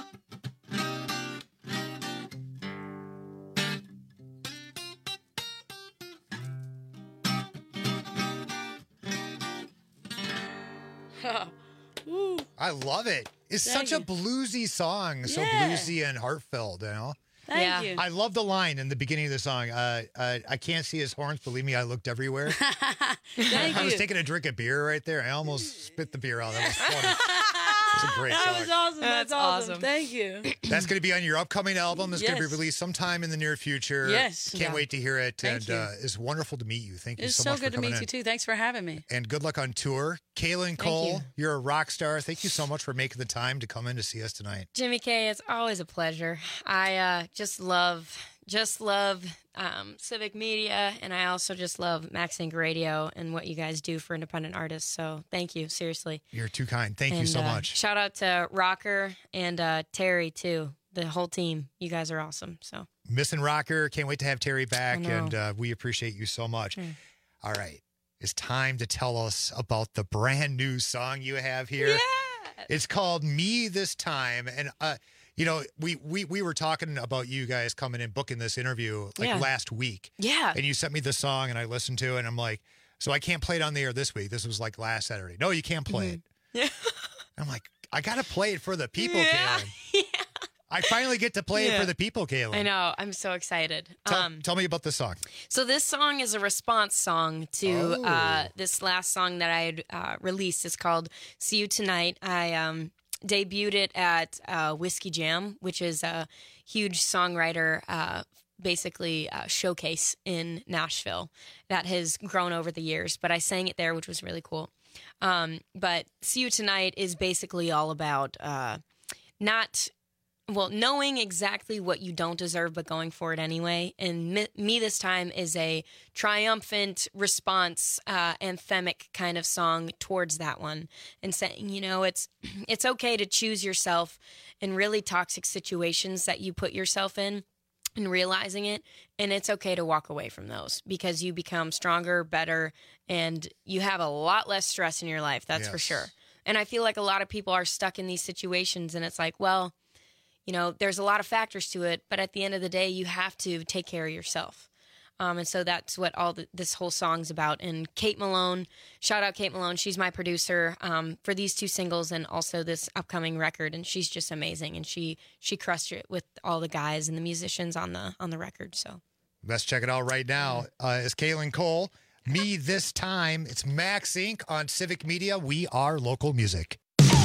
I love it. It's Thank such you. a bluesy song, so Yeah. bluesy and heartfelt, you know? Thank Yeah. you. I love the line in the beginning of the song. Uh, uh, I can't see his horns. Believe me, I looked everywhere. Thank I was you. taking a drink of beer right there. I almost spit the beer out. That was funny. It's a great That song. was awesome. That's, That's awesome. awesome. Thank you. That's going to be on your upcoming album. It's going to Yes. be released sometime in the near future. Yes. Can't Yeah. wait to hear it. Thank and you. Uh, it's wonderful to meet you. Thank you It's so, so much good for to coming meet in. you too. Thanks for having me. And good luck on tour. Kaylin Cole, you. you're a rock star. Thank you so much for making the time to come in to see us tonight. Jimmy K, it's always a pleasure. I uh, just love, just love um, Civic Media, and I also just love Max Inc Radio and what you guys do for independent artists. So thank you, seriously. You're too kind. Thank you And, so uh, much. Shout out to Rocker and uh, Terry too. The whole team. You guys are awesome. So Missing Rocker. Can't wait to have Terry back. I know. And uh, we appreciate you so much. Mm. All right. It's time to tell us about the brand new song you have here. It's called Me This Time. And, uh, you know, we, we, we were talking about you guys coming in, booking this interview like Yeah. last week. Yeah. And you sent me the song and I listened to it and I'm like, so I can't play it on the air this week. This was like last Saturday. No, you can't play it. Yeah. I'm like, I got to play it for the people, Yeah. Kaylin. I finally get to play it Yeah. for the people, Kaylin. I know. I'm so excited. Tell, um, tell me about the song. So this song is a response song to Oh. uh, this last song that I had uh, released. It's called "See You Tonight." I um, debuted it at uh, Whiskey Jam, which is a huge songwriter, uh, basically uh, showcase in Nashville that has grown over the years. But I sang it there, which was really cool. Um, but "See You Tonight" is basically all about uh, not. Well, knowing exactly what you don't deserve, but going for it anyway. And me, me this time is a triumphant response, uh, anthemic kind of song towards that one, and saying, you know, it's it's okay to choose yourself in really toxic situations that you put yourself in, and realizing it, and it's okay to walk away from those because you become stronger, better, and you have a lot less stress in your life. That's for Yes. sure. And I feel like a lot of people are stuck in these situations, and it's like, well, you know, there's a lot of factors to it, but at the end of the day, you have to take care of yourself. Um, and so that's what all the, this whole song's about. And Kate Malone, shout out Kate Malone. She's my producer um, for these two singles and also this upcoming record. And she's just amazing. And she she crushed it with all the guys and the musicians on the on the record. So Let's check it out right now. Uh, it's Kaylin Cole. Me This Time. It's Max Incorporated on Civic Media. We are local music.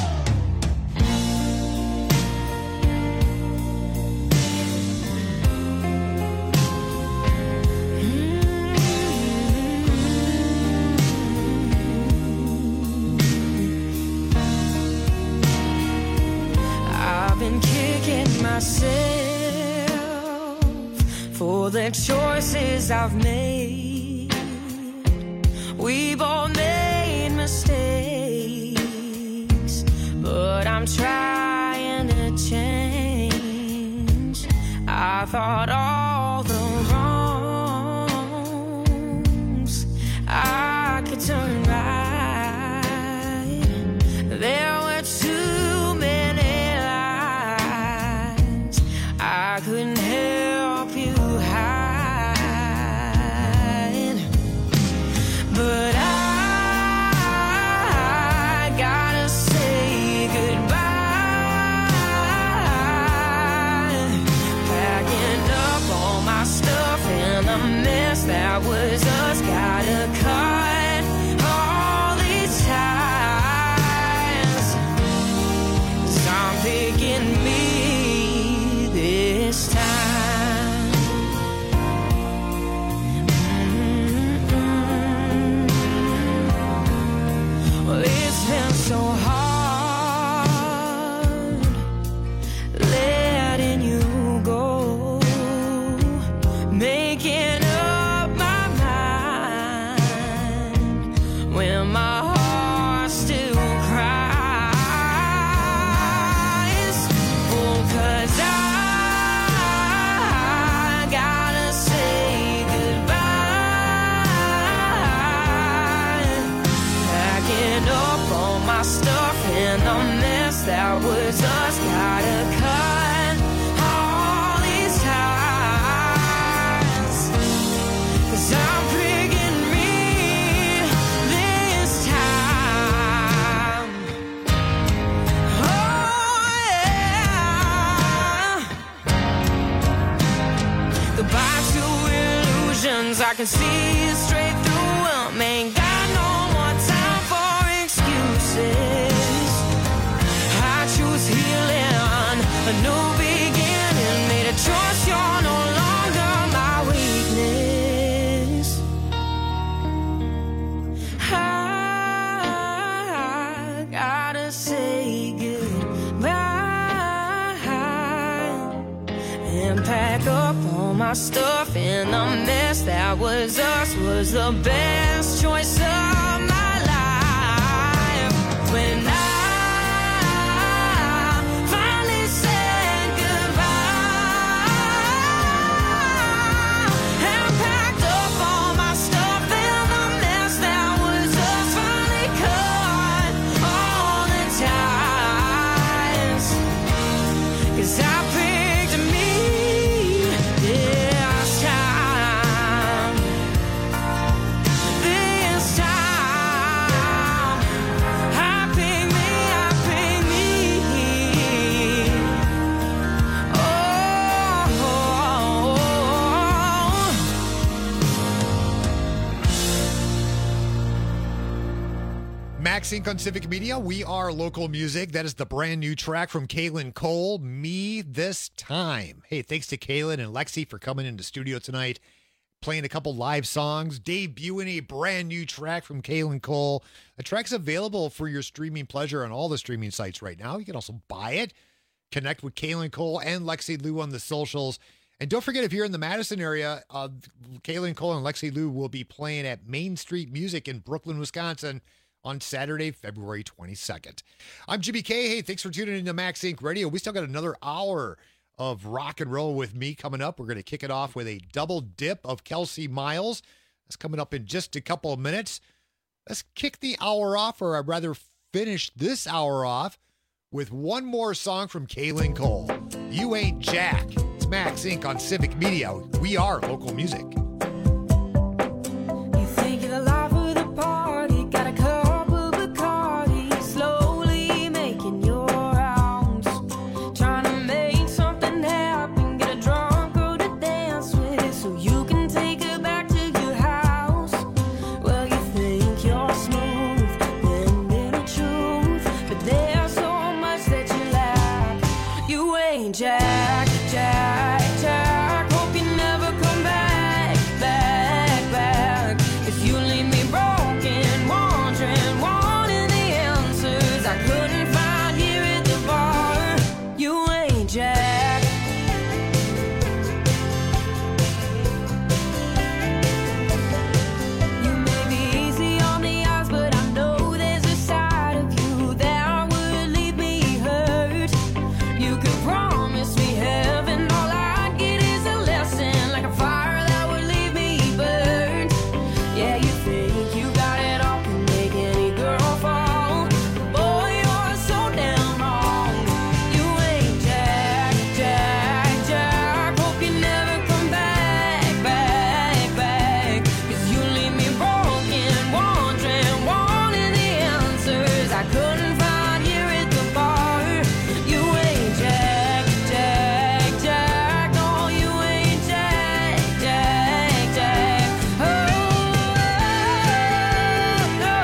I've been kicking myself for the choices I've made. We've all made mistakes, but I'm trying thought all the wrongs I could turn right. There were too many lies I couldn't help you hide. But I gotta say goodbye. Packing up all my stuff and the mess that was us. Gotta cut all these ties. 'Cause I'm picking me this time. Mm-mm. Well, it's been so hard letting you go, making up my mind when my heart still cries. Oh, 'cause I gotta say goodbye. Packing up all my stuff and the mess that was us. Gotta cut all these ties. 'Cause I'm picking me this time. Oh, yeah. Goodbye to illusions. I can see straight through them. Ain't got no more time for excuses. I choose healing, a new beginning. Made a choice, you're no longer my weakness. I gotta say goodbye and pack up all my stuff in the mess that was us. Was the best choice of my life. When I finally said goodbye and packed up all my stuff in the mess that was us. Finally cut all the ties. 'Cause I picked me this time. This time. I picked me, I picked me. Oh, Max Inc on Civic Media. We are local music. That is the brand new track from Kaylin Cole, Me This Time. Hey, thanks to Kaylin and Lexi for coming into studio tonight, playing a couple live songs, debuting a brand new track from Kaylin Cole. The track's available for your streaming pleasure on all the streaming sites right now. You can also buy it. Connect with Kaylin Cole and Lexi Lou on the socials. And don't forget, if you're in the Madison area, uh, Kaylin Cole and Lexi Lou will be playing at Main Street Music in Brooklyn, Wisconsin on Saturday, February twenty-second. I'm Jimmy K. Hey, thanks for tuning into Max Inc Radio. We still got another hour of rock and roll with me coming up. We're going to kick it off with a double dip of Kelsey Miles. That's coming up in just a couple of minutes. Let's kick the hour off, or I'd rather finish this hour off with one more song from Kaylin Cole. You Ain't Jack. It's Max Inc on Civic Media. We are local music. You think you're the life of the party, got a cup of Bacardi, slowly making your rounds, trying to make something happen, get a drunk girl to dance with, so you can take her back to your house. Well, you think you're smooth, bending the truth, but there's so much that you lack. You ain't Jack, Jack, Jack. Hope you never come back, back, back. If you leave me broken, wandering, wanting the answers I couldn't find here at the bar. You ain't Jack. You may be easy on the eyes, but I know there's a side of you that would leave me hurt. You could promise me I couldn't find here at the bar. You ain't Jack, Jack, Jack. No, you ain't Jack, Jack, Jack. Oh, no.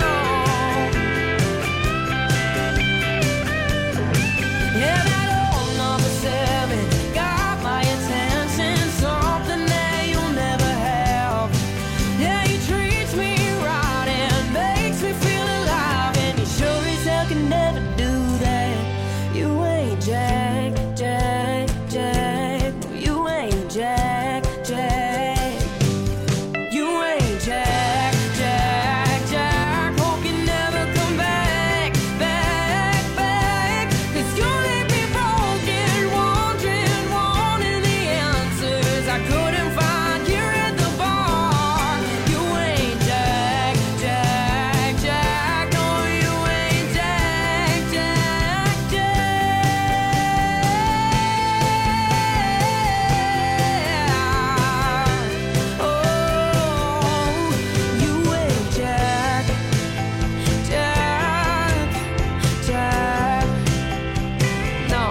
Yeah, that old number seven got my attention. Something that you'll never have. Yeah, he treats me right and makes me feel alive. And you sure as hell can never do that. You ain't Jack, Jack, Jack. You ain't Jack, Jack. You ain't Jack, Jack, Jack. Hope you never come back, back, back. 'Cause you leave me broken, wondering, wanting the answers I couldn't find here at the bar. You ain't Jack, Jack, Jack. No, you ain't Jack, Jack, Jack. Oh, you ain't Jack, Jack, Jack. No.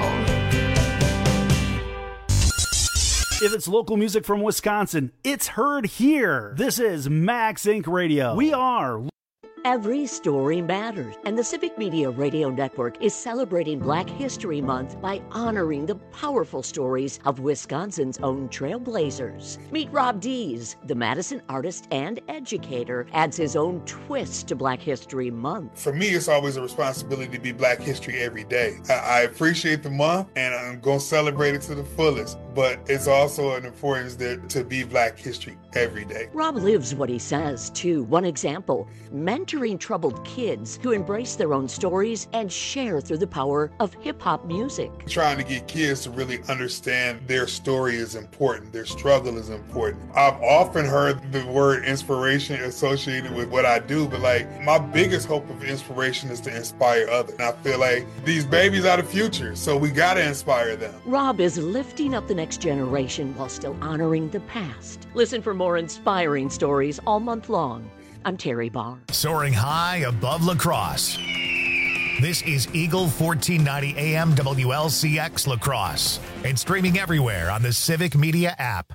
If it's local music from Wisconsin, it's heard here. This is Max Incorporated. Radio. We are. Every story matters, and the Civic Media Radio Network is celebrating Black History Month by honoring the powerful stories of Wisconsin's own trailblazers. Meet Rob Dees, the Madison artist and educator, adds his own twist to Black History Month. For me, it's always a responsibility to be Black History every day. I, I appreciate the month, and I'm going to celebrate it to the fullest, but it's also an importance that, to be Black History every day. Rob lives what he says, too. One example, mentoring troubled kids who embrace their own stories and share through the power of hip-hop music. Trying to get kids to really understand their story is important, their struggle is important. I've often heard the word inspiration associated with what I do, but like my biggest hope of inspiration is to inspire others. And I feel like these babies are the future, so we got to inspire them. Rob is lifting up the next generation while still honoring the past. Listen for more inspiring stories all month long. I'm Terry Barr. Soaring high above La Crosse. This is Eagle fourteen ninety A M W L C X La Crosse and streaming everywhere on the Civic Media app.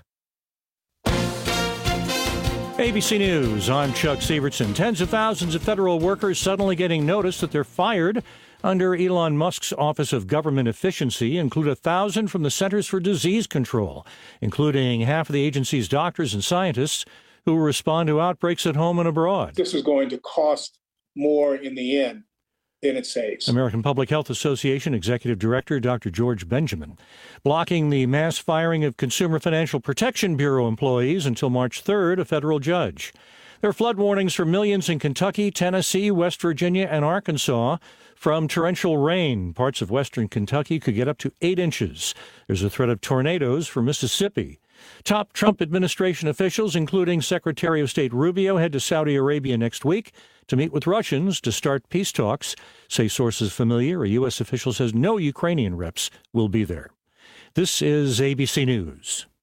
A B C News, I'm Chuck Severson. Tens of thousands of federal workers suddenly getting notice that they're fired under Elon Musk's Office of Government Efficiency include a thousand from the Centers for Disease Control, including half of the agency's doctors and scientists who will respond to outbreaks at home and abroad. This is going to cost more in the end than it saves. American Public Health Association Executive Director Doctor George Benjamin blocking the mass firing of Consumer Financial Protection Bureau employees until March third, a federal judge. There are flood warnings for millions in Kentucky, Tennessee, West Virginia, and Arkansas from torrential rain. Parts of western Kentucky could get up to eight inches. There's a threat of tornadoes for Mississippi. Top Trump administration officials, including Secretary of State Rubio, head to Saudi Arabia next week to meet with Russians to start peace talks, say sources familiar. A U S official says no Ukrainian reps will be there. This is A B C News.